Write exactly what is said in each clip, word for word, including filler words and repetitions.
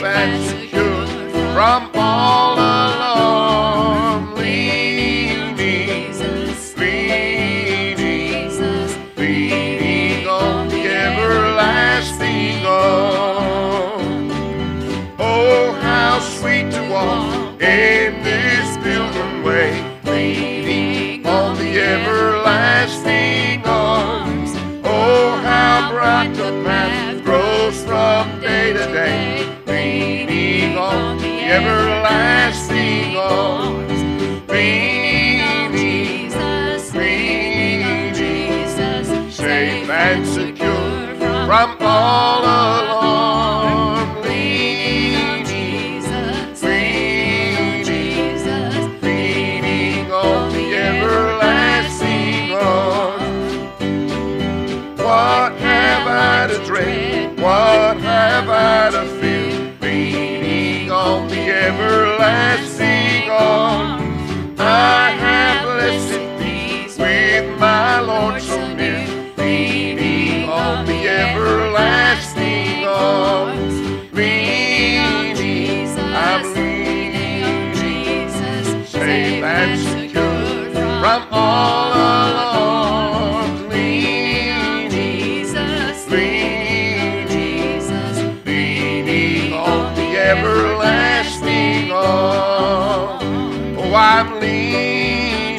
and secure from all alarm. Leaning, leaning, leaning on the everlasting arm. Oh, how sweet to walk in this pilgrim way, leaning on the everlasting arms. Oh, how bright the path grows from day to day, leaning on the everlasting arms. Leaning, leaning, safe and secure from all alarm. Leaning, leaning, leaning on the everlasting arms. What have I to dread? What have I to fear? Leaning on the everlasting arms. I have blessed peace with my Lord so near, leaning on the everlasting arms. Leaning, I'm leaning, safe and secure from all alarms. Leaning, leaning, leaning on the everlasting arms. Oh, I'm leaning,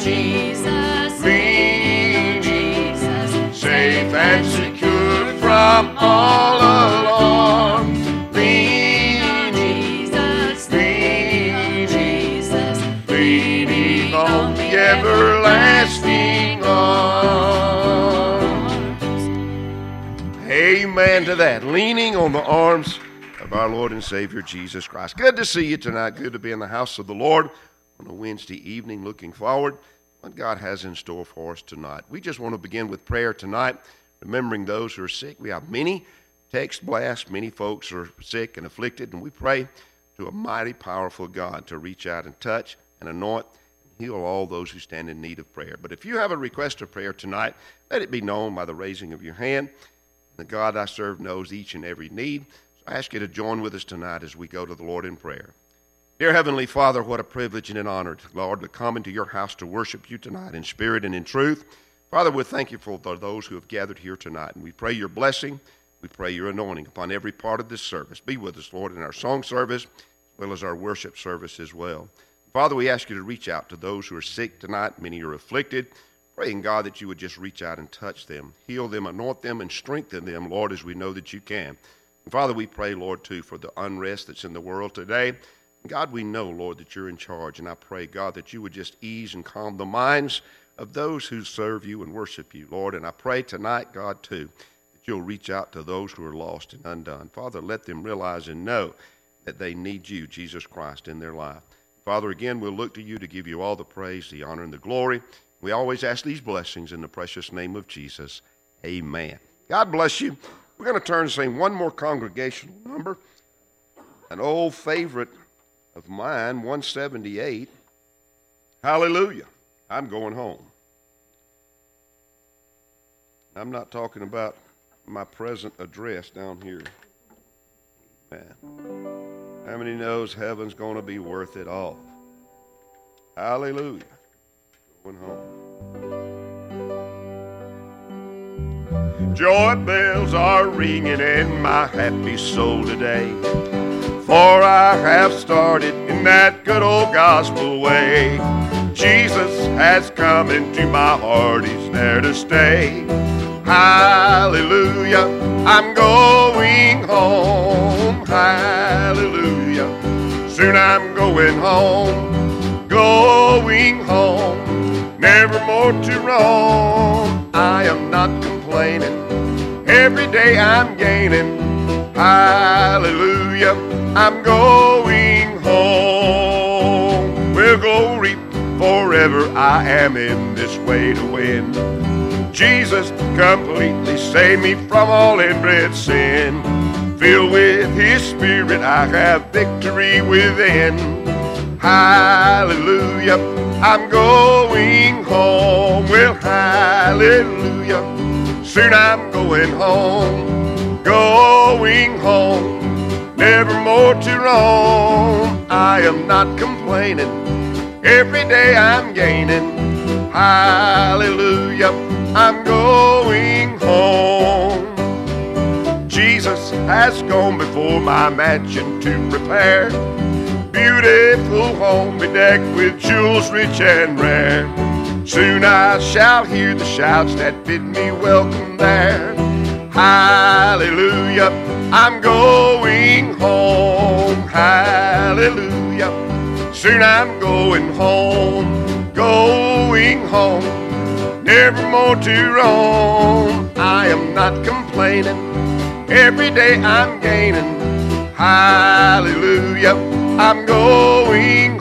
leaning, safe and secure from all alarms. Leaning, leaning, leaning on the everlasting arms. Amen to that. Leaning on the arms of our Lord and Savior Jesus Christ. Good to see you tonight. Good to be in the house of the Lord on a Wednesday evening, looking forward what God has in store for us tonight. We just want to begin with prayer tonight, remembering those who are sick. We have many text blasts. Many folks are sick and afflicted, and we pray to a mighty, powerful God to reach out and touch and anoint and heal all those who stand in need of prayer. But if you have a request of prayer tonight, let it be known by the raising of your hand. The God I serve knows each and every need. So I ask you to join with us tonight as we go to the Lord in prayer. Dear Heavenly Father, what a privilege and an honor, Lord, to come into your house to worship you tonight in spirit and in truth. Father, we thank you for those who have gathered here tonight, and we pray your blessing. We pray your anointing upon every part of this service. Be with us, Lord, in our song service as well as our worship service as well. Father, we ask you to reach out to those who are sick tonight. Many are afflicted. Praying, God, that you would just reach out and touch them, heal them, anoint them, and strengthen them, Lord, as we know that you can. And Father, we pray, Lord, too, for the unrest that's in the world today. God, we know, Lord, that you're in charge, and I pray, God, that you would just ease and calm the minds of those who serve you and worship you, Lord. And I pray tonight, God, too, that you'll reach out to those who are lost and undone. Father, let them realize and know that they need you, Jesus Christ, in their life. Father, again, we'll look to you to give you all the praise, the honor, and the glory. We always ask these blessings in the precious name of Jesus. Amen. God bless you. We're going to turn and sing one more congregational number, an old favorite of mine, one seventy-eight, Hallelujah, I'm Going Home. I'm not talking about my present address down here. Man, how many knows heaven's going to be worth it all? Hallelujah, going home. Joy bells are ringing in my happy soul today, for I have started in that good old gospel way. Jesus has come into my heart, he's there to stay. Hallelujah, I'm going home. Hallelujah, soon I'm going home. Going home, never more to roam. I am not complaining, every day I'm gaining. Hallelujah, I'm going home. Well, glory forever, I am in this way to win. Jesus completely saved me from all inbred sin. Filled with his spirit, I have victory within. Hallelujah, I'm going home. Well, hallelujah, soon I'm going home. Going home, never more to roam. I am not complaining, every day I'm gaining. Hallelujah, I'm going home. Jesus has gone before my mansion to prepare beautiful home bedecked with jewels rich and rare. Soon I shall hear the shouts that bid me welcome there. Hallelujah, I'm going home. Hallelujah, soon I'm going home, going home, never more to roam. I am not complaining, every day I'm gaining. Hallelujah, I'm going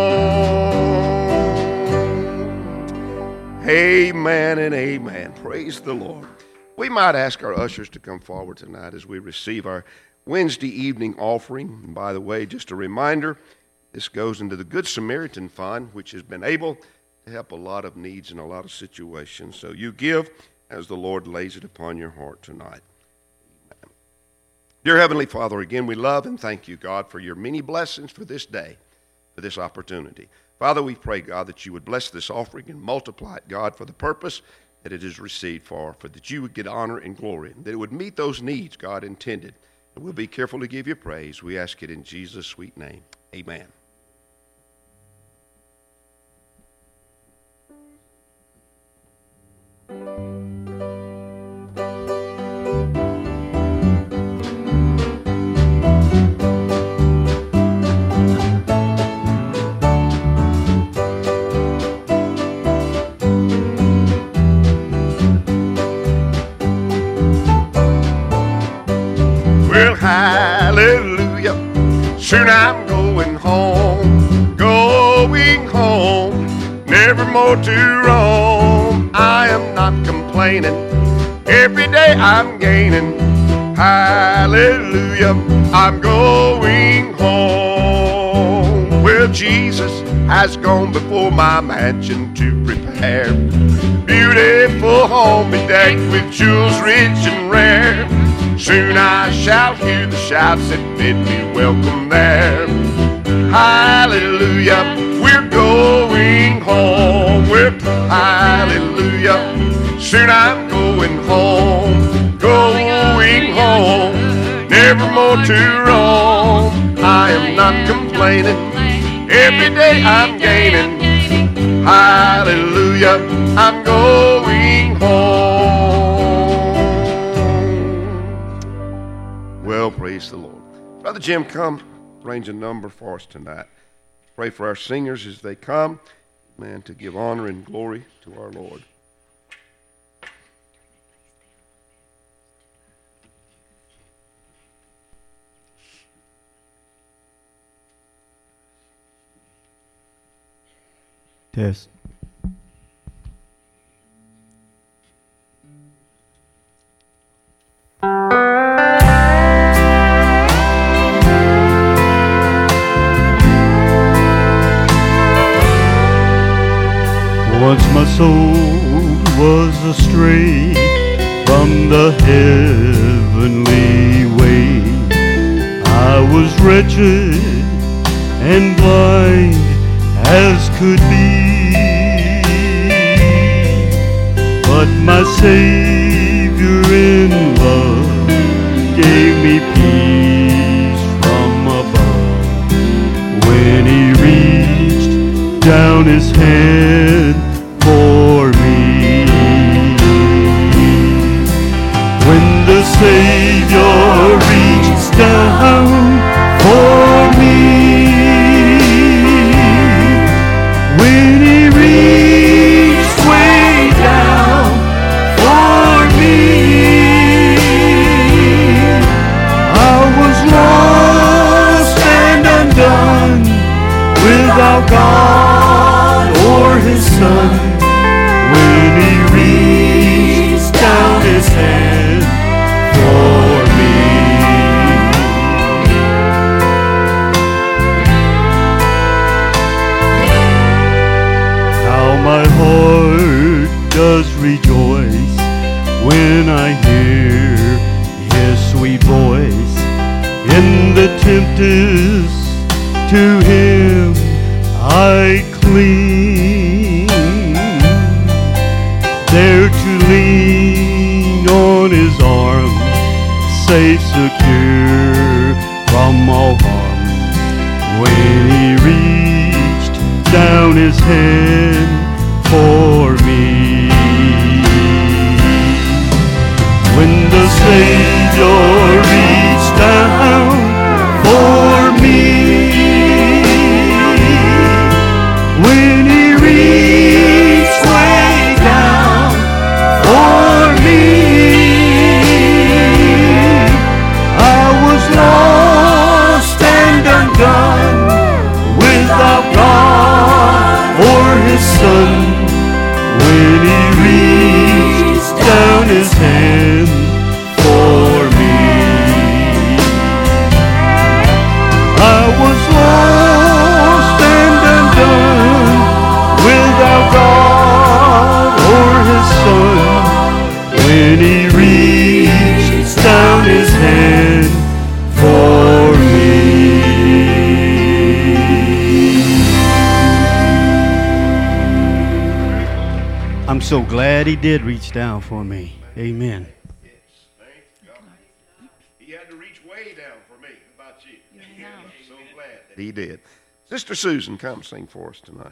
home. Amen and amen. Praise the Lord. We might ask our ushers to come forward tonight as we receive our Wednesday evening offering. And by the way, just a reminder, this goes into the Good Samaritan Fund, which has been able to help a lot of needs in a lot of situations. So you give as the Lord lays it upon your heart tonight. Amen. Dear Heavenly Father, again, we love and thank you, God, for your many blessings for this day, for this opportunity. Father, we pray, God, that you would bless this offering and multiply it, God, for the purpose that it is received for, for that you would get honor and glory, and that it would meet those needs God intended. And we'll be careful to give you praise. We ask it in Jesus' sweet name. Amen. Well, hallelujah, soon I'm going home, going home, never more to roam. I am not complaining, every day I'm gaining. Hallelujah, I'm going home. Well, Jesus has gone before my mansion to prepare beautiful home bedecked with jewels rich and rare. Soon I shall hear the shouts that bid me welcome there. Hallelujah, we're going home. We're hallelujah, soon I'm going home, going home, never more to roam. I am not complaining, every day I'm gaining. Hallelujah, I'm going home. Well, praise the Lord. Brother Jim, come arrange a number for us tonight. Pray for our singers as they come, man, to give honor and glory to our Lord. Test. Once my soul was astray from the heavenly way. I was wretched and blind as could be, but my Savior in love gave me peace from above when He reached down His hand for me. When the Savior reached down for me, when He reached way down for me, I was lost and undone without God or His Son. When He reached down His hand for me, how my heart does rejoice when I hear His sweet voice in the Jesus, to Him I cling, there to lean on His arm, safe, secure from all harm. When He reached down His hand for me, when the Savior reached down for me, when He reached way down for me, I was lost and undone, without God or His Son. When He reached down His hand for me, I was lost and undone, without God or His Son. When He reached down His hand for me. I'm so glad He did reach down for me. Amen. He had to reach way down for me. How about you? I'm so glad that He did. Sister Susan, come sing for us tonight.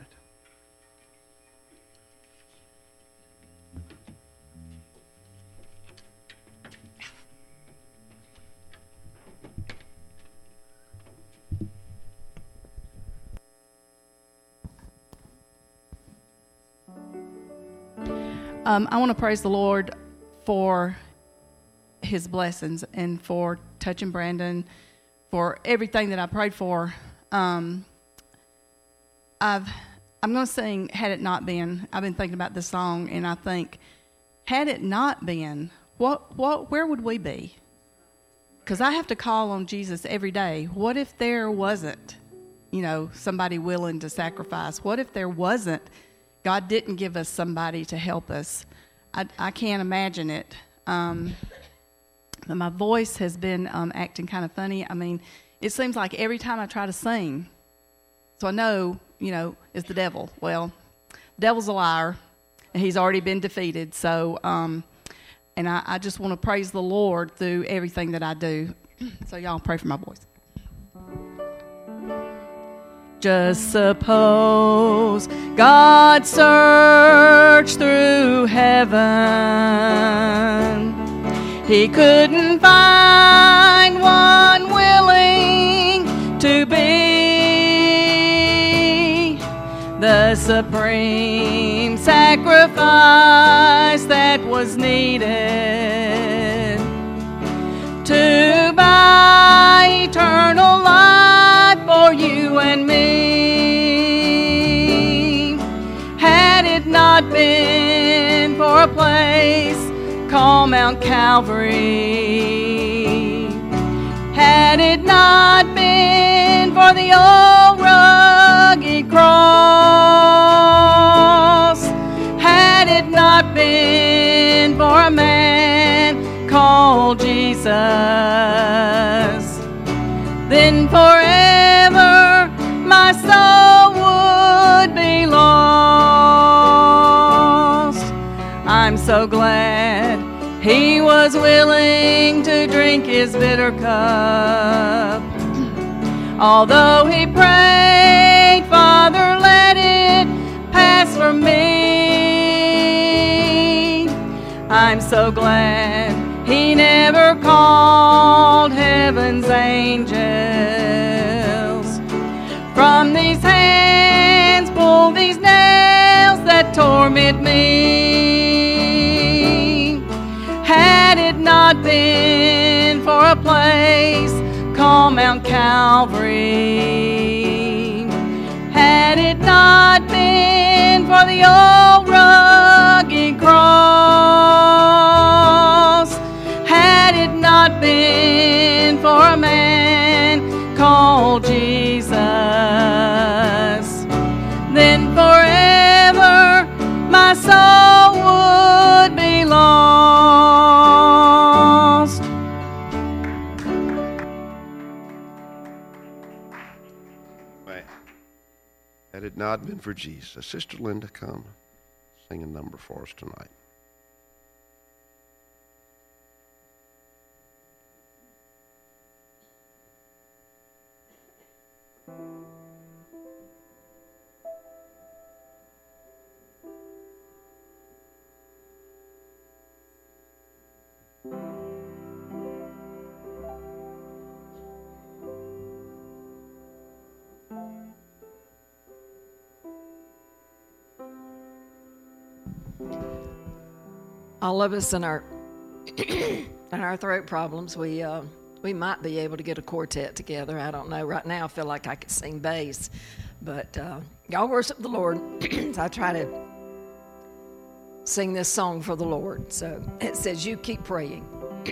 Um, I want to praise the Lord for His blessings and for touching Brandon, for everything that I prayed for. Um, I've, I'm going to sing Had It Not Been. I've been thinking about this song, and I think, had it not been, what, what, where would we be? Because I have to call on Jesus every day. What if there wasn't, you know, somebody willing to sacrifice? What if there wasn't, God didn't give us somebody to help us? I, I can't imagine it. Um, but my voice has been um, acting kind of funny. I mean, it seems like every time I try to sing, so I know, you know, it's the devil. Well, the devil's a liar, and he's already been defeated. So, um, and I, I just want to praise the Lord through everything that I do. So y'all pray for my voice. Just suppose God searched through heaven, He couldn't find one willing to be the supreme sacrifice that was needed to buy eternal life for you and me. Had it not been for a place called Mount Calvary, had it not been for the old rugged cross, had it not been for a man called Jesus, then forever my soul would be lost. I'm so glad He was willing to drink His bitter cup. Although He prayed, Father, let it pass from me. I'm so glad He never called heaven's angels. From these hands pull these nails that torment me. Had it not been for a place called Mount Calvary, had it not been for the old rugged cross, had it not been for a man called Jesus, then forever my soul would be lost. Amen. Had it not been for Jesus. Sister Linda, come sing a number for us tonight. All of us in our in our throat problems, we uh, we might be able to get a quartet together. I don't know. Right now, I feel like I could sing bass, but uh, y'all worship the Lord. So I try to sing this song for the Lord. So it says, "You keep praying."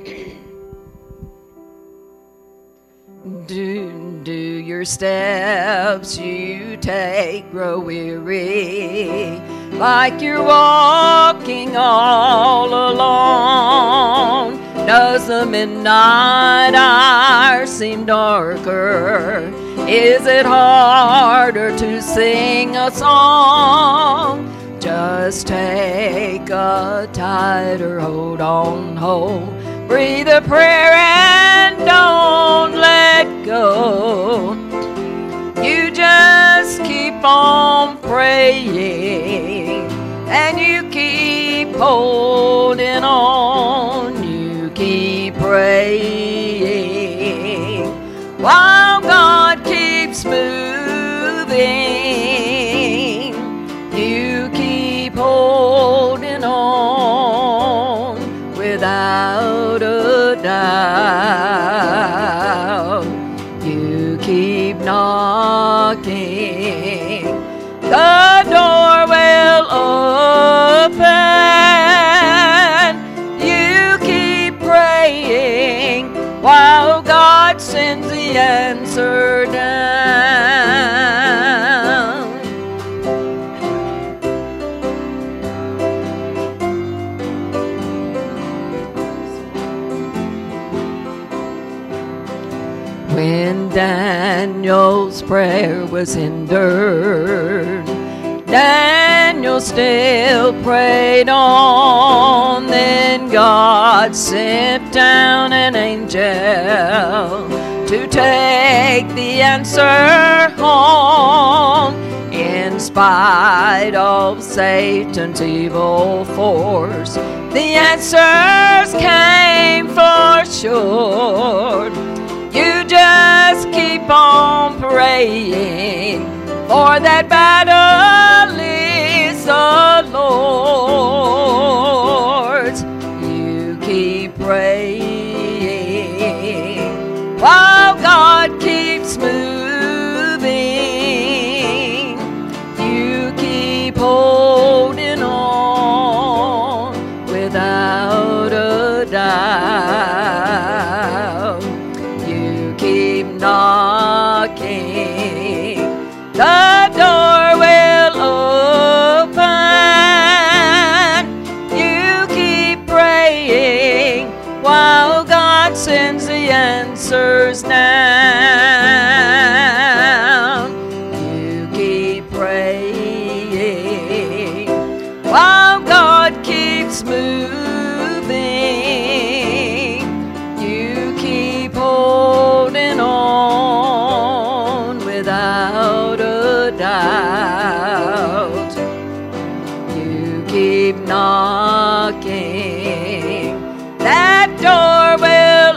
Do, do your steps you take grow weary, like you're walking all alone? Does the midnight hour seem darker? Is it harder to sing a song? Just take a tighter hold on, hold. Breathe a prayer and don't let go. You just keep on praying and you keep holding on. You keep praying while God keeps moving. You keep holding on without a doubt. You keep knocking, the door will open. You keep praying while God sends the answer down. When Daniel's prayer was hindered, Daniel still prayed on. Then God sent down an angel to take the answer home. In spite of Satan's evil force, the answers came for sure. You just keep on praying, for that battle is the Lord's. You keep praying while God keeps moving. You keep holding on without a doubt. You keep knocking, the door will open. You keep praying while God sends the answers down. You keep praying while God keeps moving. You keep holding on without a doubt. You keep knocking, that door will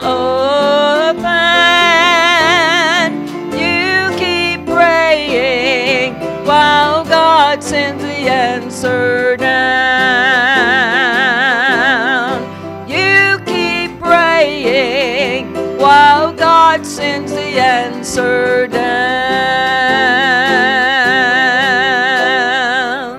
open. You keep praying while God sends the answer down. You keep praying while God sends the answer down.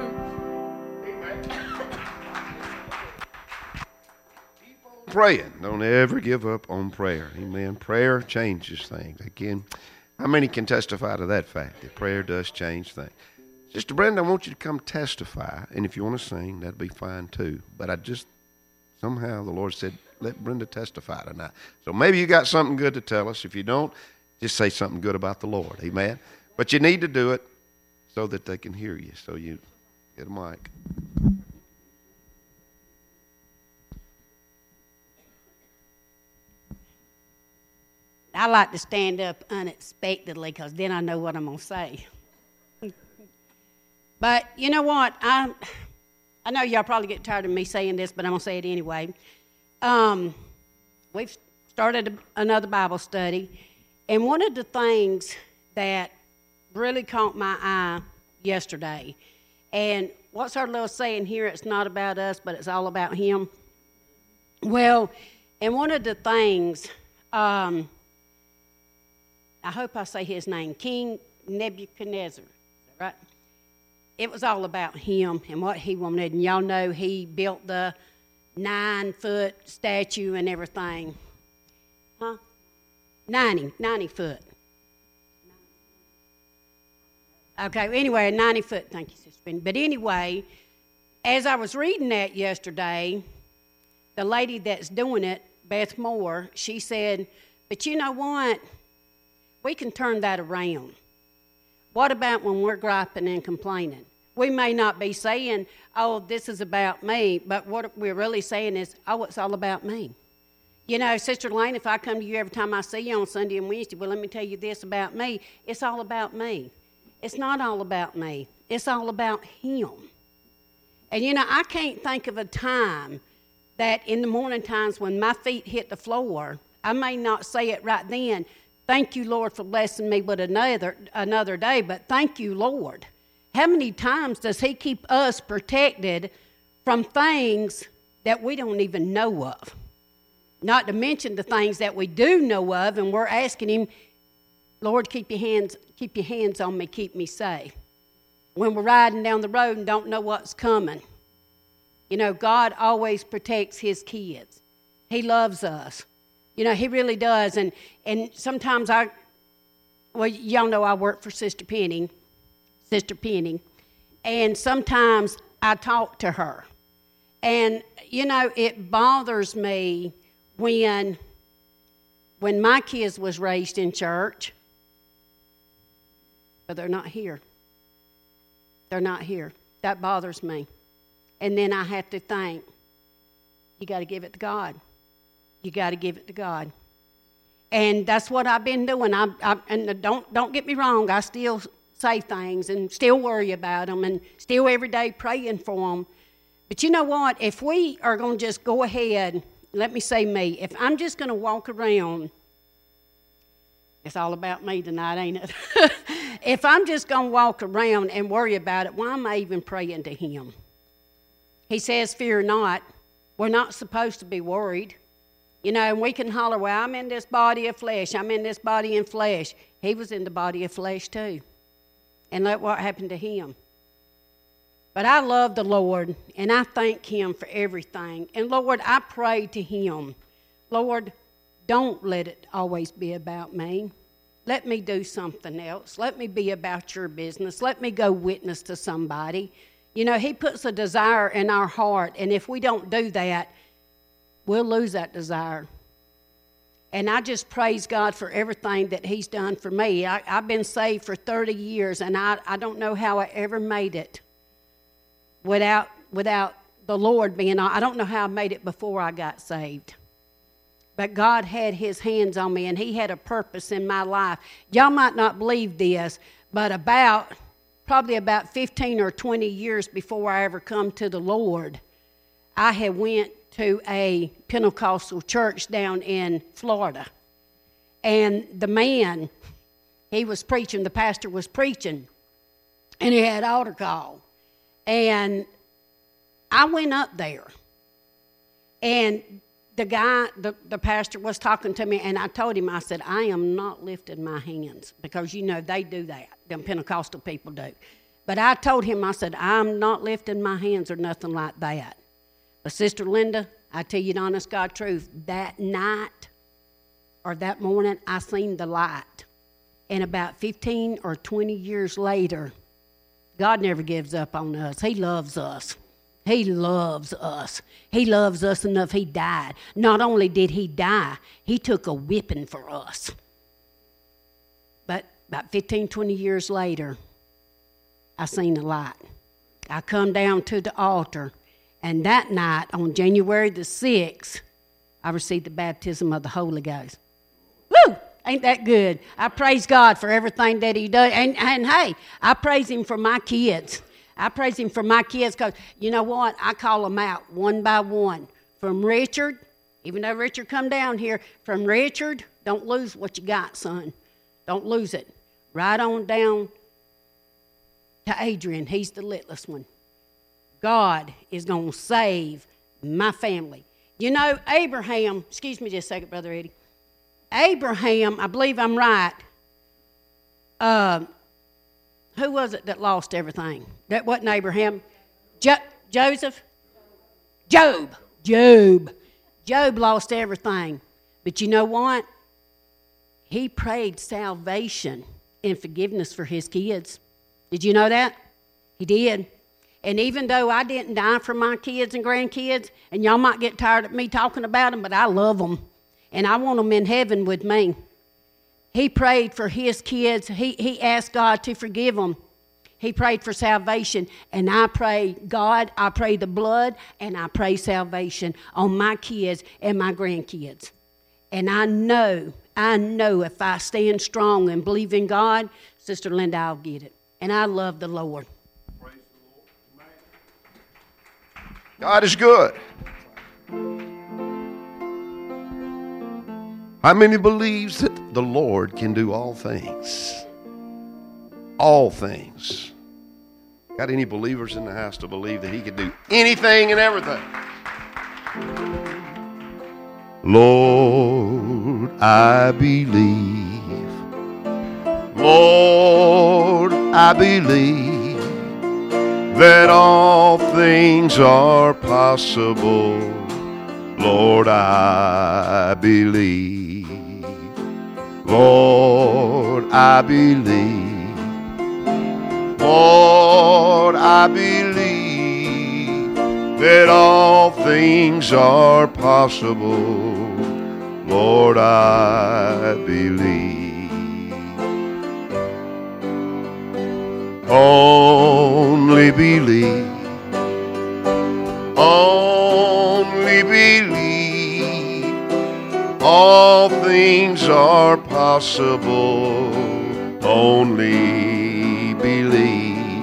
Praying. Don't ever give up on prayer. Amen. Prayer changes things. Again, how many can testify to that fact, that prayer does change things? Sister Brenda, I want you to come testify, and if you want to sing, that'd be fine too. But I just, somehow the Lord said, let Brenda testify tonight. So maybe you got something good to tell us. If you don't, just say something good about the Lord. Amen. But you need to do it so that they can hear you. So you get a mic. I like to stand up unexpectedly because then I know what I'm going to say. But you know what? I I know y'all probably get tired of me saying this, but I'm going to say it anyway. Um, we've started a, another Bible study, and one of the things that really caught my eye yesterday, and what's our little saying here? It's not about us, but it's all about him. Well, and one of the things... Um, I hope I say his name, King Nebuchadnezzar, right? It was all about him and what he wanted. And y'all know he built the nine-foot statue and everything. Huh? ninety, ninety foot. Okay, anyway, ninety foot. Thank you, Sister Benny. But anyway, as I was reading that yesterday, the lady that's doing it, Beth Moore, she said, but you know what? We can turn that around. What about when we're griping and complaining? We may not be saying, oh, this is about me, but what we're really saying is, oh, it's all about me. You know, Sister Lane, if I come to you every time I see you on Sunday and Wednesday, well, let me tell you this about me. It's all about me. It's not all about me. It's all about him. And, you know, I can't think of a time that in the morning times when my feet hit the floor, I may not say it right then, thank you, Lord, for blessing me with another another day, but thank you, Lord. How many times does he keep us protected from things that we don't even know of? Not to mention the things that we do know of, and we're asking him, Lord, keep your hands, keep your hands on me, keep me safe. When we're riding down the road and don't know what's coming. You know, God always protects his kids. He loves us. You know, he really does. And and sometimes I, well, y'all know I work for Sister Penny, Sister Penny, and sometimes I talk to her. And, you know, it bothers me when, when my kids was raised in church, but they're not here. They're not here. That bothers me. And then I have to think, you got to give it to God. You got to give it to God. And that's what I've been doing. I, I, and don't don't get me wrong, I still say things and still worry about them and still every day praying for them. But you know what? If we are going to just go ahead, let me say me, if I'm just going to walk around, it's all about me tonight, ain't it? If I'm just going to walk around and worry about it, why am I even praying to him? He says, fear not. We're not supposed to be worried. You know, and we can holler, well, I'm in this body of flesh. I'm in this body in flesh. He was in the body of flesh too. And look what happened to him. But I love the Lord, and I thank him for everything. And Lord, I pray to him, Lord, don't let it always be about me. Let me do something else. Let me be about your business. Let me go witness to somebody. You know, he puts a desire in our heart, and if we don't do that, we'll lose that desire. And I just praise God for everything that he's done for me. I, I've been saved for thirty years, and I, I don't know how I ever made it without without the Lord being on. I don't know how I made it before I got saved. But God had his hands on me, and he had a purpose in my life. Y'all might not believe this, but about, probably about fifteen or twenty years before I ever come to the Lord, I had went to a Pentecostal church down in Florida. And the man, he was preaching, the pastor was preaching, and he had altar call. And I went up there, and the guy, the, the pastor was talking to me, and I told him, I said, I am not lifting my hands, because, you know, they do that. Them Pentecostal people do. But I told him, I said, I'm not lifting my hands or nothing like that. But Sister Linda, I tell you the honest God truth, that night or that morning, I seen the light. And about fifteen or twenty years later, God never gives up on us. He loves us. He loves us. He loves us enough he died. Not only did he die, he took a whipping for us. But About fifteen, twenty years later, I seen the light. I come down to the altar, and that night, on January the sixth, I received the baptism of the Holy Ghost. Woo! Ain't that good? I praise God for everything that he does. And, and hey, I praise him for my kids. I praise him for my kids because, you know what? I call them out one by one. From Richard, even though Richard come down here, from Richard, don't lose what you got, son. Don't lose it. Right on down to Adrian. He's the littlest one. God is going to save my family. You know, Abraham, excuse me just a second, Brother Eddie. Abraham, I believe I'm right. Uh, who was it that lost everything? That wasn't Abraham. Jo- Joseph? Job. Job. Job lost everything. But you know what? He prayed salvation and forgiveness for his kids. Did you know that? He did. And even though I didn't die for my kids and grandkids, and y'all might get tired of me talking about them, but I love them. And I want them in heaven with me. He prayed for his kids. He, he asked God to forgive them. He prayed for salvation. And I pray, God, I pray the blood, and I pray salvation on my kids and my grandkids. And I know, I know if I stand strong and believe in God, Sister Linda, I'll get it. And I love the Lord. Praise the Lord. God is good. How many believes that the Lord can do all things? All things. Got any believers in the house to believe that he can do anything and everything? Lord, I believe. Lord, I believe that all things are possible. Lord, I believe. Lord, I believe. Lord, I believe that all things are possible. Lord, I believe. Only believe. Only believe. All things are possible. Only believe.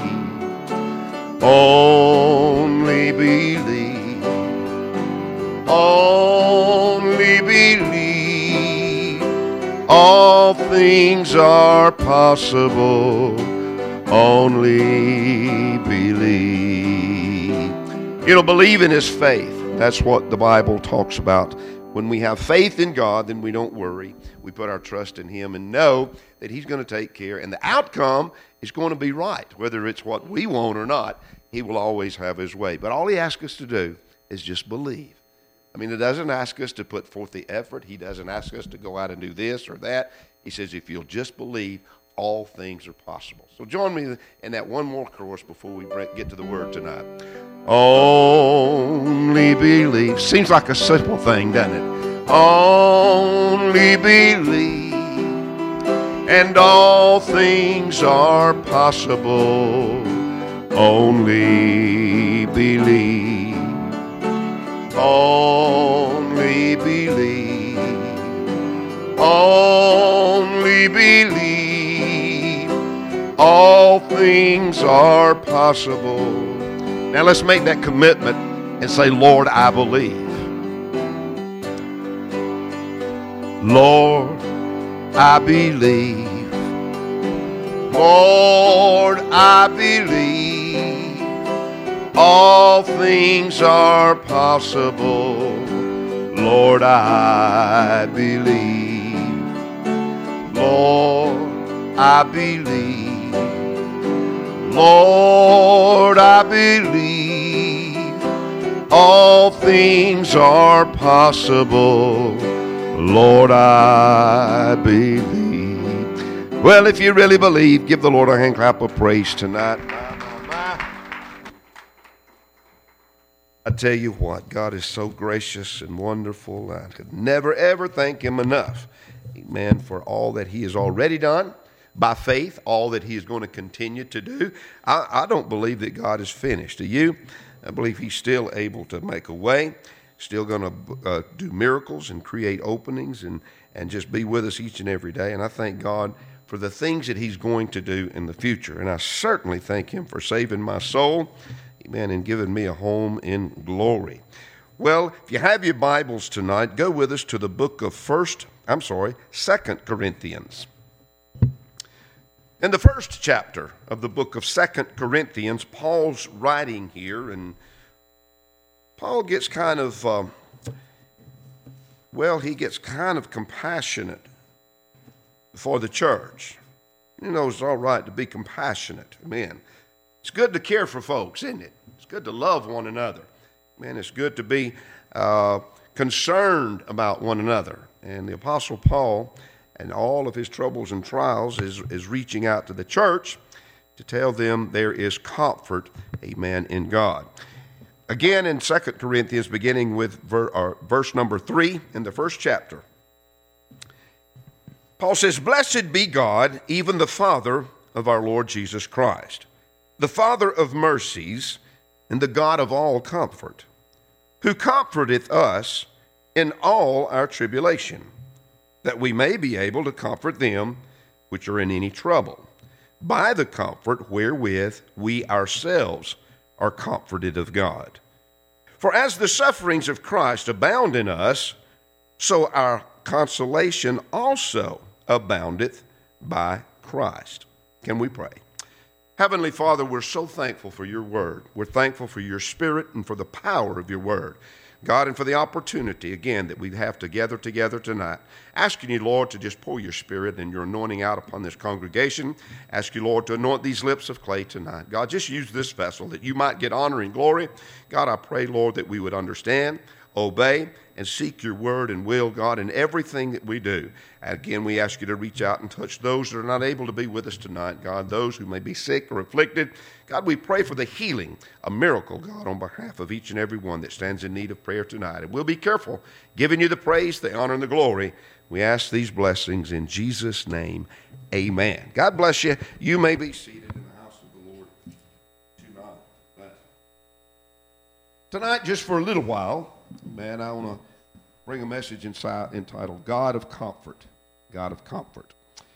Only believe. Only believe. All things are possible. Only believe. You know, believing is faith. That's what the Bible talks about. When we have faith in God, then we don't worry. We put our trust in him and know that he's going to take care. And the outcome is going to be right. Whether it's what we want or not, he will always have his way. But all he asks us to do is just believe. I mean, he doesn't ask us to put forth the effort. He doesn't ask us to go out and do this or that. He says, if you'll just believe, all things are possible. So join me in that one more chorus before we get to the word tonight. Only believe. Seems like a simple thing, doesn't it? Only believe, and all things are possible. Only believe. Only believe. Only believe. All things are possible. Now let's make that commitment and say, Lord, I believe. Lord, I believe. Lord, I believe. All things are possible. Lord, I believe. Lord, I believe. Lord, I believe. All things are possible. Lord, I believe. Well, if you really believe, give the Lord a hand clap of praise tonight. I tell you what, God is so gracious and wonderful. I could never, ever thank him enough. Amen. For all that he has already done, by faith all that he is going to continue to do. I, I don't believe that God is finished. Do you? I believe he's still able to make a way, still going to uh, do miracles and create openings and, and just be with us each and every day. And I thank God for the things that he's going to do in the future. And I certainly thank him for saving my soul, amen, and giving me a home in glory. Well, if you have your Bibles tonight, go with us to the book of First, I'm sorry, Second Corinthians. In the first chapter of the book of Second Corinthians, Paul's writing here, and Paul gets kind of, uh, well, he gets kind of compassionate for the church. You know, it's all right to be compassionate. Amen. It's good to care for folks, isn't it? It's good to love one another. Man, it's good to be uh, concerned about one another. And the Apostle Paul, and all of his troubles and trials, is, is reaching out to the church to tell them there is comfort, amen, in God. Again, in Second Corinthians, beginning with ver, uh, verse number three in the first chapter, Paul says, "Blessed be God, even the Father of our Lord Jesus Christ, the Father of mercies and the God of all comfort, who comforteth us in all our tribulation, that we may be able to comfort them which are in any trouble, by the comfort wherewith we ourselves are comforted of God. For as the sufferings of Christ abound in us, so our consolation also aboundeth by Christ." Can we pray? Heavenly Father, we're so thankful for your word. We're thankful for your spirit and for the power of your word. God, and for the opportunity, again, that we have to gather together tonight. Asking you, Lord, to just pour your spirit and your anointing out upon this congregation. Ask you, Lord, to anoint these lips of clay tonight. God, just use this vessel that you might get honor and glory. God, I pray, Lord, that we would understand, obey, and seek your word and will, God, in everything that we do. Again, we ask you to reach out and touch those that are not able to be with us tonight, God, those who may be sick or afflicted. God, we pray for the healing, a miracle, God, on behalf of each and every one that stands in need of prayer tonight. And we'll be careful, giving you the praise, the honor, and the glory. We ask these blessings in Jesus' name. Amen. God bless you. You may be seated in the house of the Lord tonight. Tonight, just for a little while, man, I want to bring a message inside entitled God of Comfort. God of Comfort.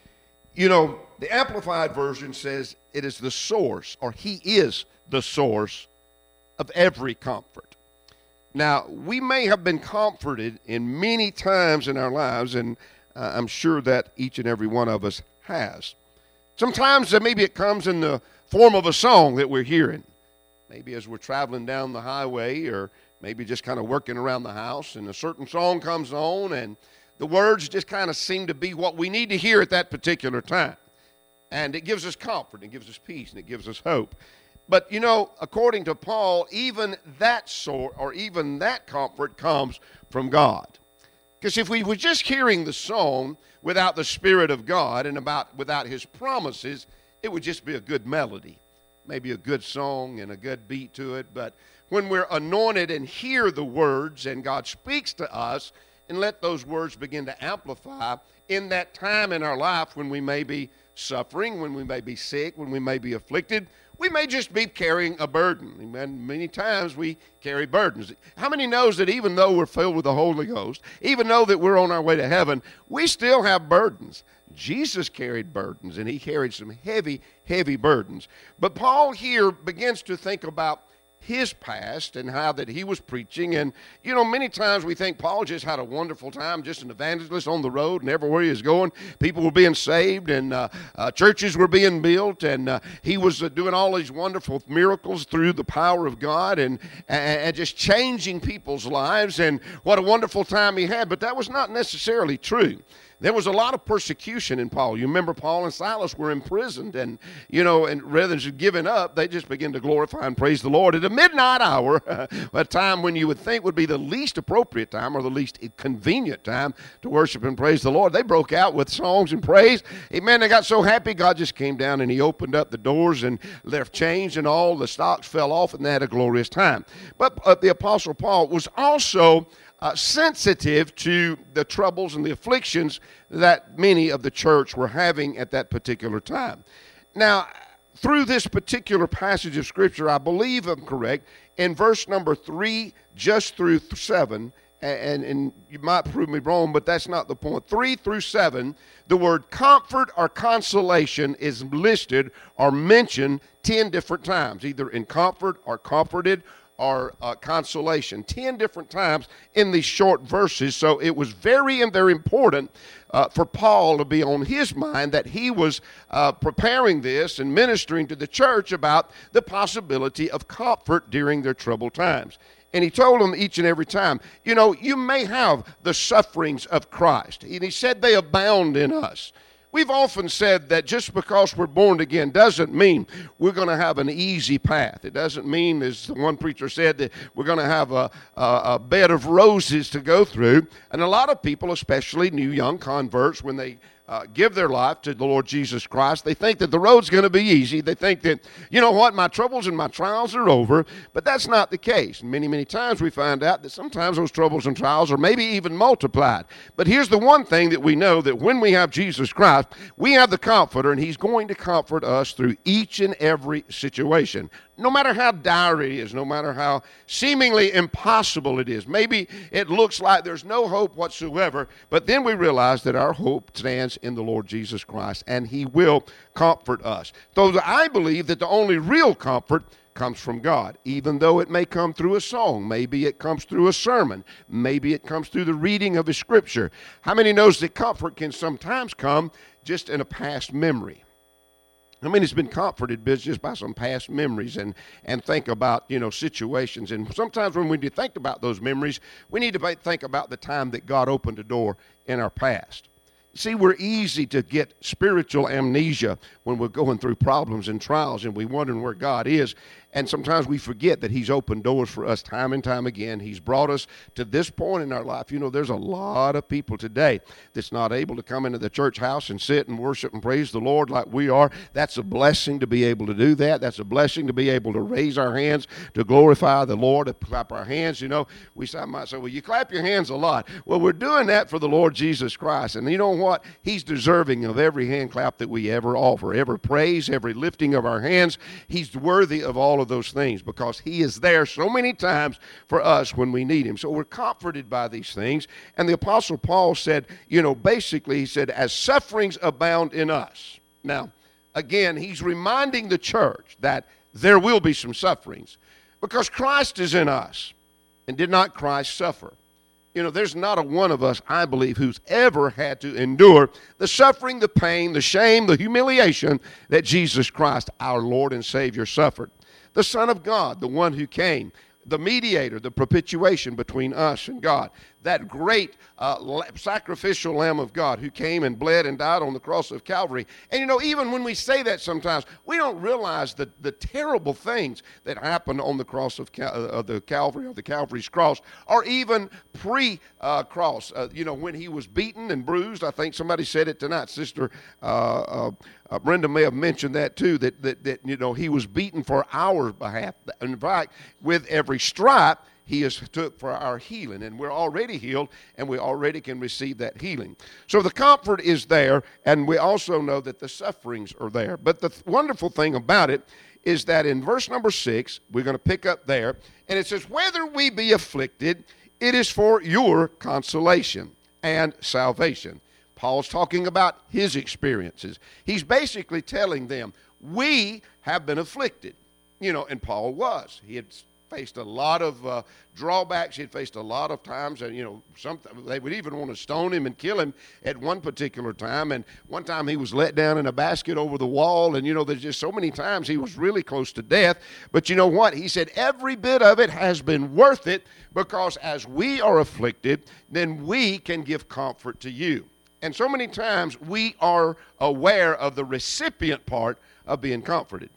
You know, the Amplified Version says it is the source, or he is the source of every comfort. Now, we may have been comforted in many times in our lives, and uh, I'm sure that each and every one of us has. Sometimes uh, maybe it comes in the form of a song that we're hearing. Maybe as we're traveling down the highway, or maybe just kind of working around the house, and a certain song comes on, and the words just kind of seem to be what we need to hear at that particular time. And it gives us comfort, it gives us peace, and it gives us hope. But, you know, according to Paul, even that sort, or even that comfort comes from God. Because if we were just hearing the song without the Spirit of God and about without his promises, it would just be a good melody. Maybe a good song and a good beat to it, but when we're anointed and hear the words and God speaks to us and let those words begin to amplify in that time in our life when we may be suffering, when we may be sick, when we may be afflicted, we may just be carrying a burden. Amen. Many times we carry burdens. How many knows that even though we're filled with the Holy Ghost, even though that we're on our way to heaven, we still have burdens? Jesus carried burdens, and he carried some heavy, heavy burdens. But Paul here begins to think about his past and how that he was preaching. And, you know, many times we think Paul just had a wonderful time, just an evangelist on the road, and everywhere he was going, people were being saved, and uh, uh, churches were being built, and uh, he was uh, doing all these wonderful miracles through the power of God, and, and, and just changing people's lives, and what a wonderful time he had. But that was not necessarily true. There was a lot of persecution in Paul. You remember Paul and Silas were imprisoned, and, you know, and rather than just giving up, they just began to glorify and praise the Lord at a midnight hour, a time when you would think would be the least appropriate time or the least convenient time to worship and praise the Lord. They broke out with songs and praise. Amen. They got so happy, God just came down and he opened up the doors, and left chains and all the stocks fell off, and they had a glorious time. But uh, the Apostle Paul was also uh, sensitive to the troubles and the afflictions that many of the church were having at that particular time. Now, through this particular passage of Scripture, I believe I'm correct, in verse number three, just through seven, and, and you might prove me wrong, but that's not the point. Three through seven, the word comfort or consolation is listed or mentioned ten different times, either in comfort or comforted or uh, consolation, ten different times in these short verses. So it was very and very important uh, for Paul to be on his mind that he was uh, preparing this and ministering to the church about the possibility of comfort during their troubled times. And he told them each and every time, you know, you may have the sufferings of Christ. And he said they abound in us. We've often said that just because we're born again doesn't mean we're going to have an easy path. It doesn't mean, as one preacher said, that we're going to have a, a, a bed of roses to go through. And a lot of people, especially new young converts, when they Uh, give their life to the Lord Jesus Christ, they think that the road's going to be easy. They think that, you know what, my troubles and my trials are over, but that's not the case. And many, many times we find out that sometimes those troubles and trials are maybe even multiplied. But here's the one thing that we know, that when we have Jesus Christ, we have the Comforter, and he's going to comfort us through each and every situation. No matter how dire it is, no matter how seemingly impossible it is, maybe it looks like there's no hope whatsoever, but then we realize that our hope stands in the Lord Jesus Christ, and he will comfort us. So I believe that the only real comfort comes from God, even though it may come through a song. Maybe it comes through a sermon. Maybe it comes through the reading of a scripture. How many knows that comfort can sometimes come just in a past memory? I mean, it's been comforted just by some past memories and, and think about, you know, situations. And sometimes when we do think about those memories, we need to think about the time that God opened a door in our past. See, we're easy to get spiritual amnesia when we're going through problems and trials and we're wondering where God is. And sometimes we forget that he's opened doors for us time and time again. He's brought us to this point in our life. You know, there's a lot of people today that's not able to come into the church house and sit and worship and praise the Lord like we are. That's a blessing to be able to do that. That's a blessing to be able to raise our hands to glorify the Lord, to clap our hands. You know, we might say, well, you clap your hands a lot. Well, we're doing that for the Lord Jesus Christ. And you know what? He's deserving of every hand clap that we ever offer, every praise, every lifting of our hands. He's worthy of all of those things because he is there so many times for us when we need him. So we're comforted by these things. And the Apostle Paul said, you know, basically he said, as sufferings abound in us. Now, again, he's reminding the church that there will be some sufferings because Christ is in us. And did not Christ suffer? You know, there's not a one of us, I believe, who's ever had to endure the suffering, the pain, the shame, the humiliation that Jesus Christ, our Lord and Savior, suffered. The Son of God, the one who came, the mediator, the propitiation between us and God, that great uh, sacrificial Lamb of God who came and bled and died on the cross of Calvary. And, you know, even when we say that sometimes, we don't realize the, the terrible things that happened on the cross of, Cal- of the Calvary, or the Calvary's cross, or even pre-cross, uh, uh, you know, when he was beaten and bruised. I think somebody said it tonight. Sister uh, uh, uh, Brenda may have mentioned that too, that, that, that, you know, he was beaten for our behalf. In fact, with every stripe, he has took for our healing, and we're already healed, and we already can receive that healing. So the comfort is there, and we also know that the sufferings are there. But the th- wonderful thing about it is that in verse number six, we're going to pick up there, and it says, whether we be afflicted, it is for your consolation and salvation. Paul's talking about his experiences. He's basically telling them, we have been afflicted. You know, and Paul was. He had faced a lot of uh, drawbacks. He had faced a lot of times, and you know, some they would even want to stone him and kill him at one particular time. And one time he was let down in a basket over the wall, and you know, there's just so many times he was really close to death. But you know what? He said every bit of it has been worth it, because as we are afflicted, then we can give comfort to you. And so many times we are aware of the recipient part of being comforted.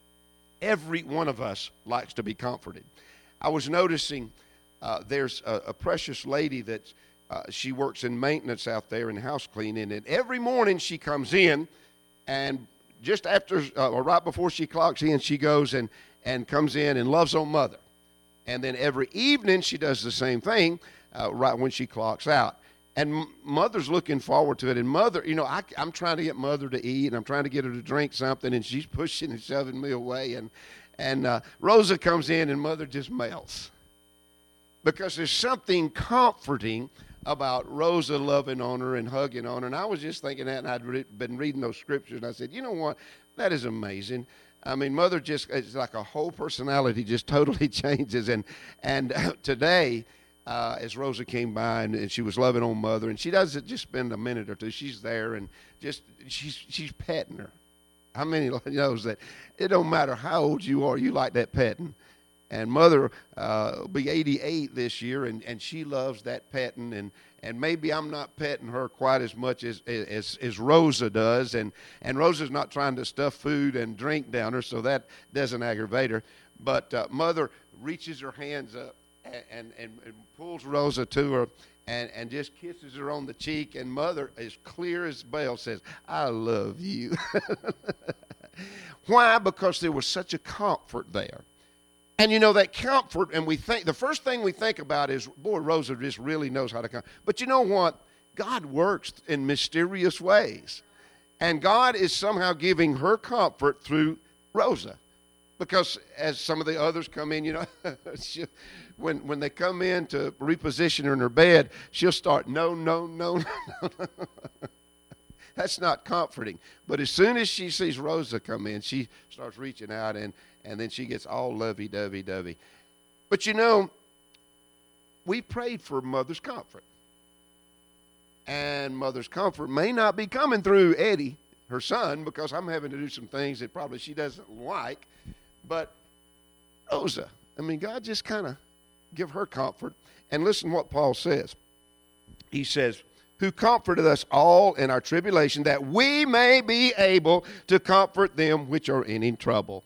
Every one of us likes to be comforted. I was noticing uh, there's a, a precious lady that uh, she works in maintenance out there in house cleaning, and every morning she comes in, and just after uh, or right before she clocks in, she goes and, and comes in and loves on Mother. And then every evening she does the same thing. uh, right when she clocks out. And m- Mother's looking forward to it. And Mother, you know, I, I'm trying to get Mother to eat, and I'm trying to get her to drink something, and she's pushing and shoving me away. And, and uh, Rosa comes in, and Mother just melts. Because there's something comforting about Rosa loving on her and hugging on her. And I was just thinking that, and I'd re- been reading those scriptures, and I said, you know what? That is amazing. I mean, Mother just, it's like a whole personality just totally changes. And, and uh, today, Uh, as Rosa came by and, and she was loving on Mother, and she doesn't just spend a minute or two. She's there and just she's she's petting her. How many knows that it don't matter how old you are, you like that petting? And Mother uh, will be eighty-eight this year, and, and she loves that petting. And, and maybe I'm not petting her quite as much as as, as Rosa does. And, and Rosa's not trying to stuff food and drink down her, so that doesn't aggravate her. But uh, Mother reaches her hands up And, and, and pulls Rosa to her and, and just kisses her on the cheek. And Mother, as clear as bell, says, I love you. Why? Because there was such a comfort there. And, you know, that comfort, and we think, the first thing we think about is, boy, Rosa just really knows how to come. But you know what? God works in mysterious ways. And God is somehow giving her comfort through Rosa. Because as some of the others come in, you know, she, when when they come in to reposition her in her bed, she'll start, no, no, no, no, no. That's not comforting. But as soon as she sees Rosa come in, she starts reaching out, and, and then she gets all lovey-dovey, dovey. But, you know, we prayed for Mother's comfort. And Mother's comfort may not be coming through Eddie, her son, because I'm having to do some things that probably she doesn't like. But Rosa, I mean, God just kind of give her comfort. And listen what Paul says. He says, who comforted us all in our tribulation, that we may be able to comfort them which are in trouble.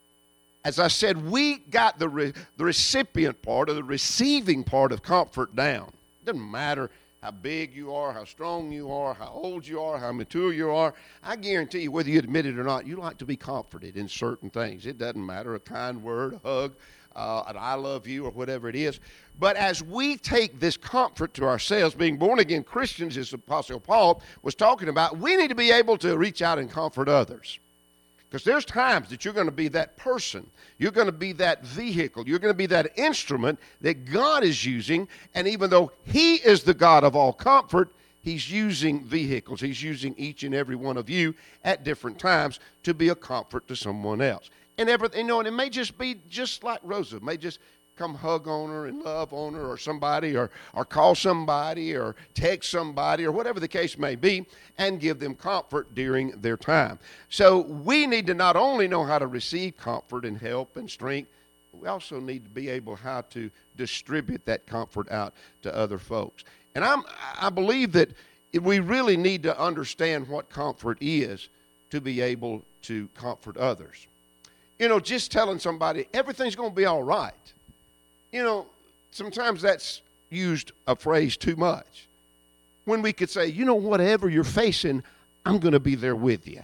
As I said, we got the, re- the recipient part or the receiving part of comfort down. It doesn't matter how big you are, how strong you are, how old you are, how mature you are. I guarantee you, whether you admit it or not, you like to be comforted in certain things. It doesn't matter, a kind word, a hug, uh, an I love you, or whatever it is. But as we take this comfort to ourselves, being born-again Christians, as Apostle Paul was talking about, we need to be able to reach out and comfort others. Because there's times that you're going to be that person. You're going to be that vehicle. You're going to be that instrument that God is using. And even though He is the God of all comfort, He's using vehicles. He's using each and every one of you at different times to be a comfort to someone else. And everything, you know, and it may just be just like Rosa. It may just come hug on her and love on her or somebody, or, or call somebody or text somebody or whatever the case may be, and give them comfort during their time. So we need to not only know how to receive comfort and help and strength, we also need to be able how to distribute that comfort out to other folks. And I'm, I believe that we really need to understand what comfort is to be able to comfort others. You know, just telling somebody everything's going to be all right. You know, sometimes that's used a phrase too much. When we could say, you know, whatever you're facing, I'm going to be there with you.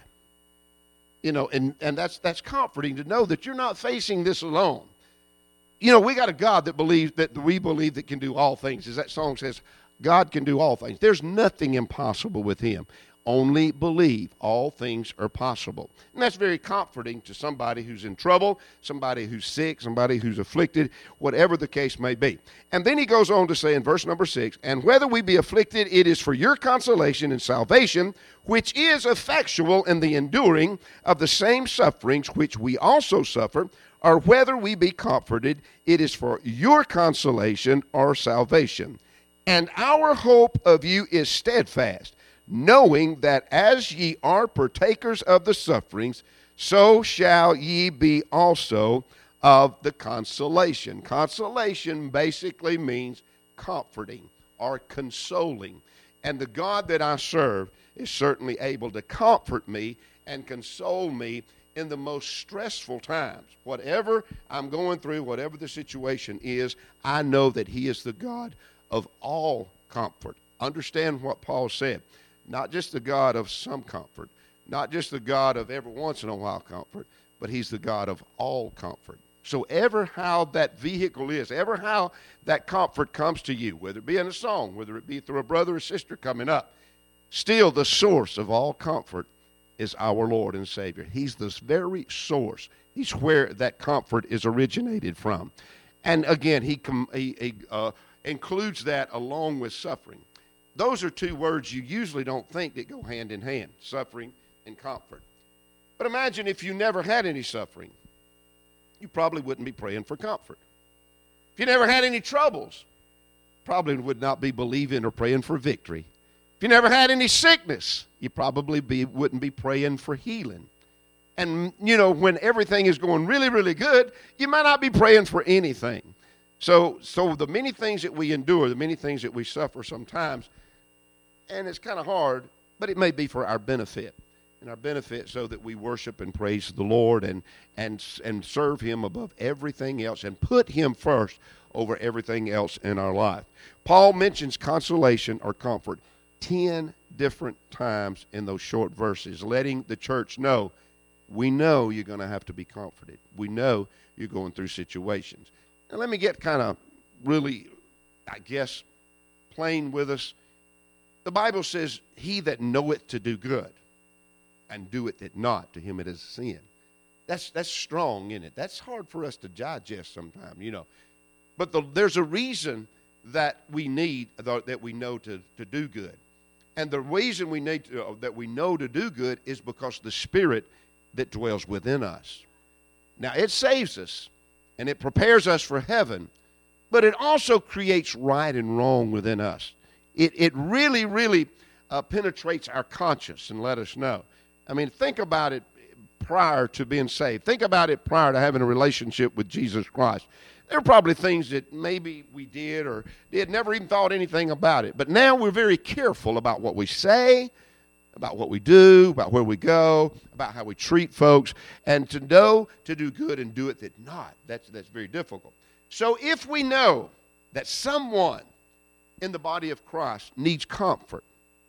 You know, and, and that's that's comforting to know that you're not facing this alone. You know, we got a God that believes that we believe that can do all things. As that song says, God can do all things. There's nothing impossible with Him. Only believe all things are possible. And that's very comforting to somebody who's in trouble, somebody who's sick, somebody who's afflicted, whatever the case may be. And then he goes on to say in verse number six, and whether we be afflicted, it is for your consolation and salvation, which is effectual in the enduring of the same sufferings which we also suffer, or whether we be comforted, it is for your consolation or salvation. And our hope of you is steadfast, knowing that as ye are partakers of the sufferings, so shall ye be also of the consolation. Consolation basically means comforting or consoling. And the God that I serve is certainly able to comfort me and console me in the most stressful times. Whatever I'm going through, whatever the situation is, I know that He is the God of all comfort. Understand what Paul said. Not just the God of some comfort, not just the God of every once in a while comfort, but He's the God of all comfort. So ever how that vehicle is, ever how that comfort comes to you, whether it be in a song, whether it be through a brother or sister coming up, still the source of all comfort is our Lord and Savior. He's the very source. He's where that comfort is originated from. And again, he, com- he, he uh, includes that along with suffering. Those are two words you usually don't think that go hand in hand, suffering and comfort. But imagine if you never had any suffering. You probably wouldn't be praying for comfort. If you never had any troubles, probably would not be believing or praying for victory. If you never had any sickness, you probably be, wouldn't be praying for healing. And, you know, when everything is going really, really good, you might not be praying for anything. So, so the many things that we endure, the many things that we suffer sometimes, and it's kind of hard, but it may be for our benefit. And our benefit so that we worship and praise the Lord and, and, and serve him above everything else and put him first over everything else in our life. Paul mentions consolation or comfort ten different times in those short verses, letting the church know, we know you're going to have to be comforted. We know you're going through situations. Now let me get kind of really, I guess, plain with us. The Bible says, he that knoweth to do good and doeth it not, to him it is sin. That's that's strong, isn't it? That's hard for us to digest sometimes, you know. But the, there's a reason that we need, that we know to, to do good. And the reason we need to, uh, that we know to do good is because the Spirit that dwells within us. Now, it saves us, and it prepares us for heaven, but it also creates right and wrong within us. It, it really, really uh, penetrates our conscience and let us know. I mean, think about it prior to being saved. Think about it prior to having a relationship with Jesus Christ. There are probably things that maybe we did or did, never even thought anything about it. But now we're very careful about what we say, about what we do, about where we go, about how we treat folks. And to know to do good and do it that not, that's, that's very difficult. So if we know that someone in the body of Christ needs comfort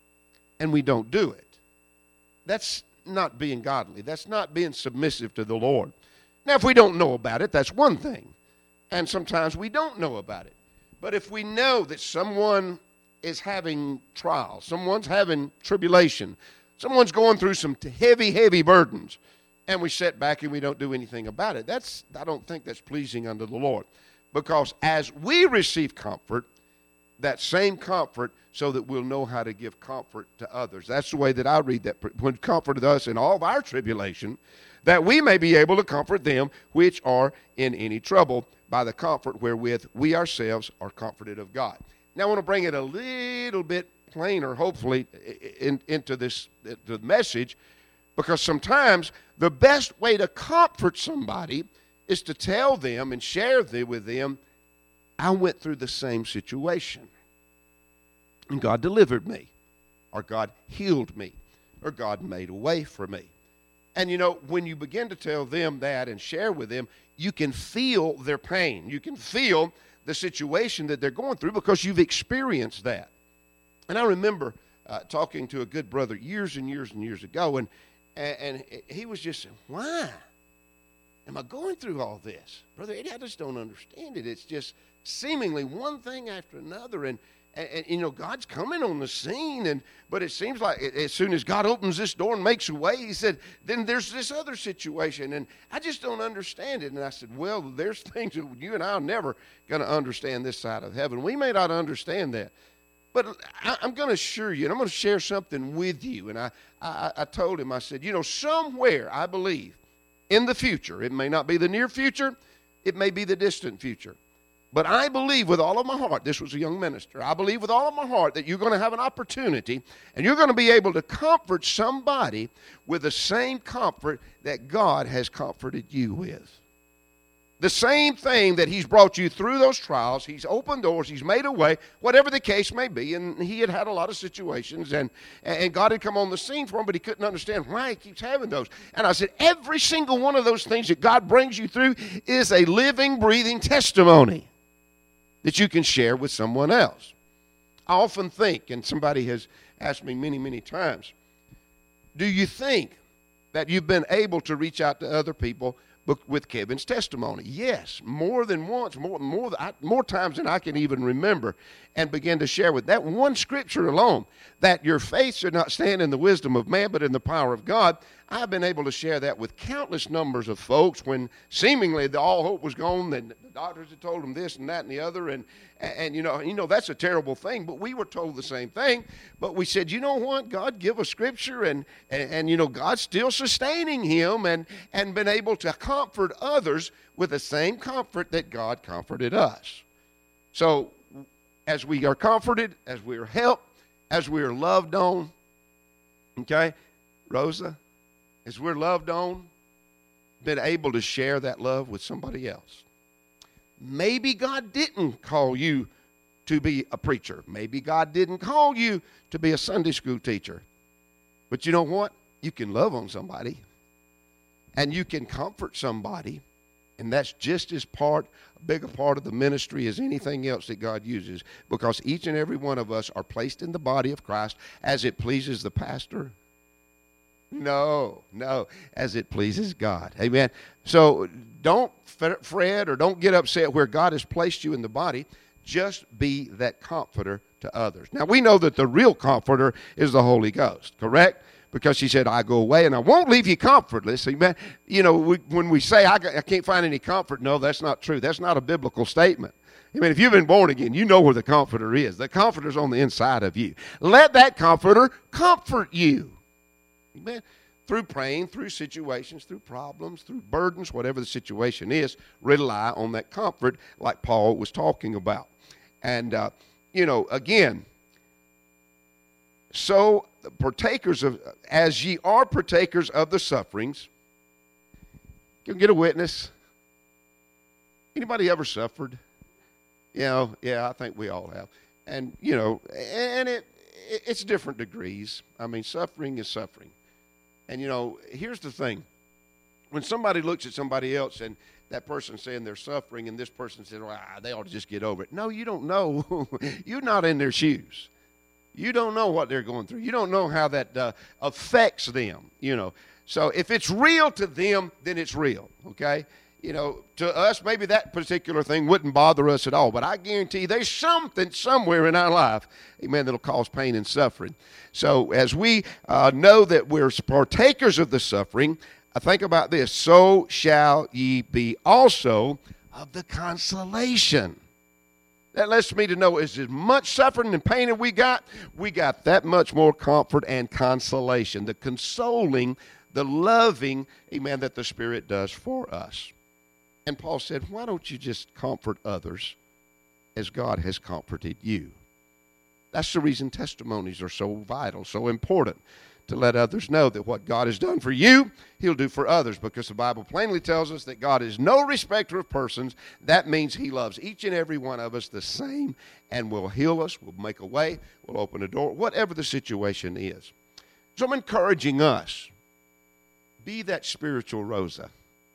and we don't do it, that's not being godly. That's not being submissive to the Lord. Now, if we don't know about it, that's one thing. And sometimes we don't know about it. But if we know that someone is having trials, someone's having tribulation, someone's going through some heavy, heavy burdens, and we sit back and we don't do anything about it, that's, I don't think that's pleasing unto the Lord. Because as we receive comfort, that same comfort, so that we'll know how to give comfort to others. That's the way that I read that. When comforted us in all of our tribulation, that we may be able to comfort them which are in any trouble by the comfort wherewith we ourselves are comforted of God. Now I want to bring it a little bit plainer, hopefully, in, into this the message, because sometimes the best way to comfort somebody is to tell them and share with them, I went through the same situation, and God delivered me, or God healed me, or God made a way for me. And, you know, when you begin to tell them that and share with them, you can feel their pain. You can feel the situation that they're going through because you've experienced that. And I remember uh, talking to a good brother years and years and years ago, and, and, and he was just saying, why am I going through all this? Brother Eddie, I just don't understand it. It's just seemingly one thing after another, and, and, and you know, God's coming on the scene, and but it seems like as soon as God opens this door and makes a way, he said, then there's this other situation, and I just don't understand it. And I said, well, there's things that you and I are never going to understand this side of heaven. We may not understand that, but I, I'm going to assure you, and I'm going to share something with you. And I, I, I told him, I said, you know, somewhere I believe in the future, it may not be the near future, it may be the distant future, but I believe with all of my heart, this was a young minister, I believe with all of my heart that you're going to have an opportunity and you're going to be able to comfort somebody with the same comfort that God has comforted you with. The same thing that he's brought you through those trials, he's opened doors, he's made a way, whatever the case may be. And he had had a lot of situations, and, and God had come on the scene for him, but he couldn't understand why he keeps having those. And I said, every single one of those things that God brings you through is a living, breathing testimony that you can share with someone else. I often think, and somebody has asked me many, many times, do you think that you've been able to reach out to other people with Kevin's testimony. Yes, more than once, more more I, more times than I can even remember, and begin to share with that one scripture alone, that your faith should not stand in the wisdom of man, but in the power of God. I've been able to share that with countless numbers of folks when seemingly the all hope was gone, and the doctors had told them this and that and the other, and and you know, you know that's a terrible thing. But we were told the same thing. But we said, you know what, God give a scripture, and and, and you know, God's still sustaining him, and and been able to comfort others with the same comfort that God comforted us. So, as we are comforted, as we are helped, as we are loved on, okay, Rosa. As we're loved on, been able to share that love with somebody else. Maybe God didn't call you to be a preacher. Maybe God didn't call you to be a Sunday school teacher. But you know what? You can love on somebody, and you can comfort somebody, and that's just as part, big a part of the ministry as anything else that God uses, because each and every one of us are placed in the body of Christ as it pleases the pastor. No, no, as it pleases God. Amen. So don't fret or don't get upset where God has placed you in the body. Just be that comforter to others. Now, we know that the real comforter is the Holy Ghost, correct? Because he said, I go away and I won't leave you comfortless. Amen. You know, we, when we say, I, I can't find any comfort, no, that's not true. That's not a biblical statement. I mean, if you've been born again, you know where the comforter is. The comforter's on the inside of you. Let that comforter comfort you. Amen. Through praying, through situations, through problems, through burdens, whatever the situation is, rely on that comfort like Paul was talking about. And, uh, you know, again, so partakers of, as ye are partakers of the sufferings, can you get a witness? Anybody ever suffered? You know, yeah, I think we all have. And, you know, and it it's different degrees. I mean, suffering is suffering. And, you know, here's the thing. When somebody looks at somebody else and that person's saying they're suffering and this person says, well, ah, they ought to just get over it. No, you don't know. You're not in their shoes. You don't know what they're going through. You don't know how that uh, affects them, you know. So if it's real to them, then it's real, okay? You know, to us, maybe that particular thing wouldn't bother us at all. But I guarantee you there's something somewhere in our life, amen, that'll cause pain and suffering. So as we uh, know that we're partakers of the suffering, I think about this. So shall ye be also of the consolation. That lets me to know as much suffering and pain that we got, we got that much more comfort and consolation. The consoling, the loving, amen, that the Spirit does for us. And Paul said, why don't you just comfort others as God has comforted you? That's the reason testimonies are so vital, so important, to let others know that what God has done for you, he'll do for others, because the Bible plainly tells us that God is no respecter of persons. That means he loves each and every one of us the same and will heal us, will make a way, will open a door, whatever the situation is. So I'm encouraging us, be that spiritual Rosa.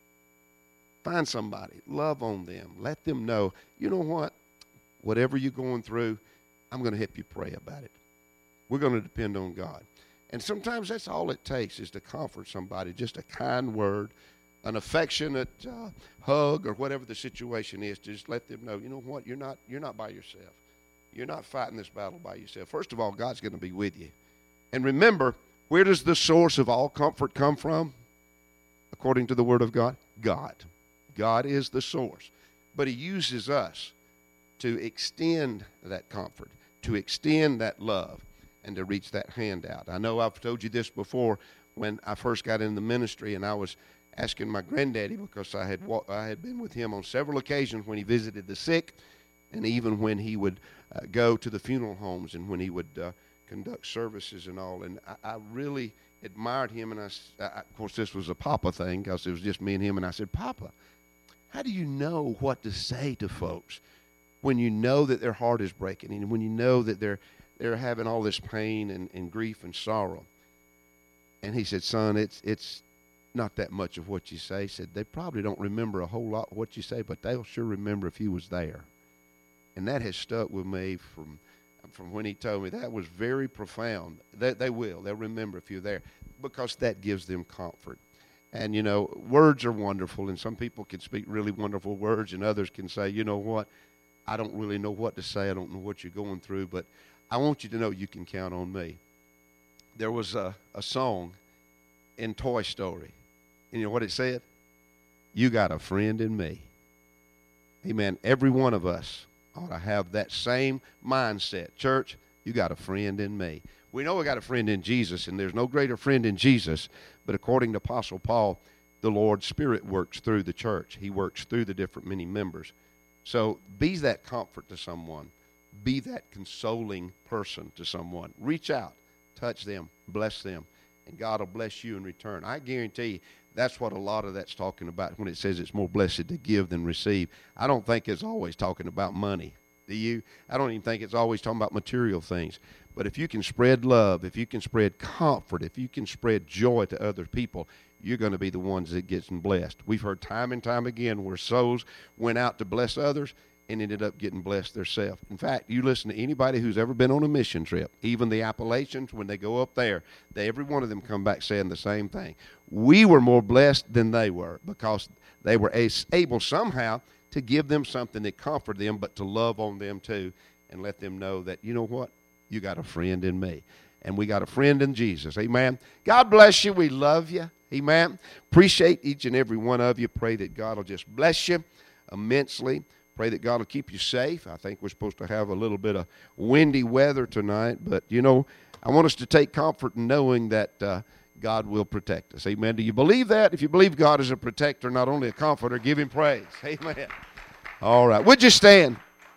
Find somebody, love on them, let them know, you know what, whatever you're going through, I'm going to help you pray about it. We're going to depend on God. And sometimes that's all it takes, is to comfort somebody, just a kind word, an affectionate uh, hug, or whatever the situation is, to just let them know, you know what, you're not, you're not by yourself. You're not fighting this battle by yourself. First of all, God's going to be with you. And remember, where does the source of all comfort come from? According to the Word of God, God. God is the source. But he uses us to extend that comfort, to extend that love, and to reach that hand out. I know I've told you this before when I first got in the ministry, and I was asking my granddaddy, because I had I had been with him on several occasions when he visited the sick, and even when he would uh, go to the funeral homes and when he would uh, conduct services and all. And I, I really admired him, and I, I, of course, this was a Papa thing, because it was just me and him, and I said, Papa, how do you know what to say to folks when you know that their heart is breaking, and when you know that they're they're having all this pain and, and grief and sorrow? And he said, son, it's it's not that much of what you say. He said, they probably don't remember a whole lot of what you say, but they'll sure remember if you was there. And that has stuck with me from from when he told me. That was very profound. They, they will. They'll remember if you're there, because that gives them comfort. And, you know, words are wonderful, and some people can speak really wonderful words, and others can say, you know what, I don't really know what to say. I don't know what you're going through, but I want you to know you can count on me. There was a, a song in Toy Story, and you know what it said? You got a friend in me. Amen. Every one of us ought to have that same mindset. Church, you got a friend in me. We know we got a friend in Jesus, and there's no greater friend in Jesus. But according to Apostle Paul, the Lord's Spirit works through the church. He works through the different many members. So be that comfort to someone. Be that consoling person to someone. Reach out, touch them, bless them, and God will bless you in return. I guarantee you that's what a lot of that's talking about when it says it's more blessed to give than receive. I don't think it's always talking about money. Do you? I don't even think it's always talking about material things. But if you can spread love, if you can spread comfort, if you can spread joy to other people, you're going to be the ones that gets blessed. We've heard time and time again where souls went out to bless others and ended up getting blessed themselves. In fact, you listen to anybody who's ever been on a mission trip, even the Appalachians, when they go up there, they, every one of them come back saying the same thing. We were more blessed than they were because they were able somehow to give them something that comforted them, but to love on them too and let them know that, you know what? You got a friend in me. And we got a friend in Jesus. Amen. God bless you. We love you. Amen. Appreciate each and every one of you. Pray that God will just bless you immensely. Pray that God will keep you safe. I think we're supposed to have a little bit of windy weather tonight. But, you know, I want us to take comfort in knowing that uh, God will protect us. Amen. Do you believe that? If you believe God is a protector, not only a comforter, give him praise. Amen. All right. Would you stand?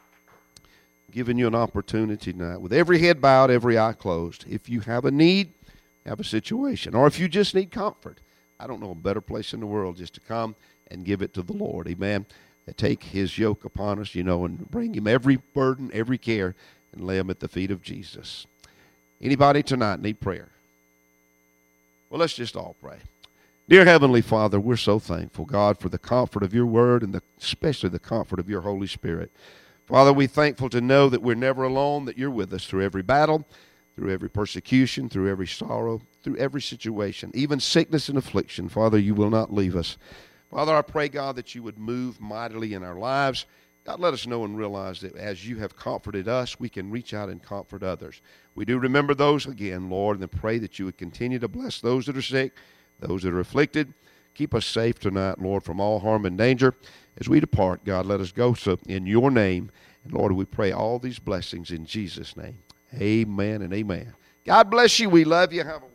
Giving you an opportunity tonight with every head bowed, every eye closed. If you have a need, have a situation, or if you just need comfort, I don't know a better place in the world just to come and give it to the Lord. Amen. And take his yoke upon us, you know, and bring him every burden, every care, and lay them at the feet of Jesus. Anybody tonight need prayer? Well, let's just all pray. Dear Heavenly Father, we're so thankful, God, for the comfort of your word and the, especially the comfort of your Holy Spirit. Father, we're thankful to know that we're never alone, that you're with us through every battle, through every persecution, through every sorrow, through every situation, even sickness and affliction. Father, you will not leave us. Father, I pray, God, that you would move mightily in our lives. God, let us know and realize that as you have comforted us, we can reach out and comfort others. We do remember those again, Lord, and pray that you would continue to bless those that are sick, those that are afflicted. Keep us safe tonight, Lord, from all harm and danger. As we depart, God, let us go so in your name. And, Lord, we pray all these blessings in Jesus' name. Amen and amen. God bless you. We love you. Have a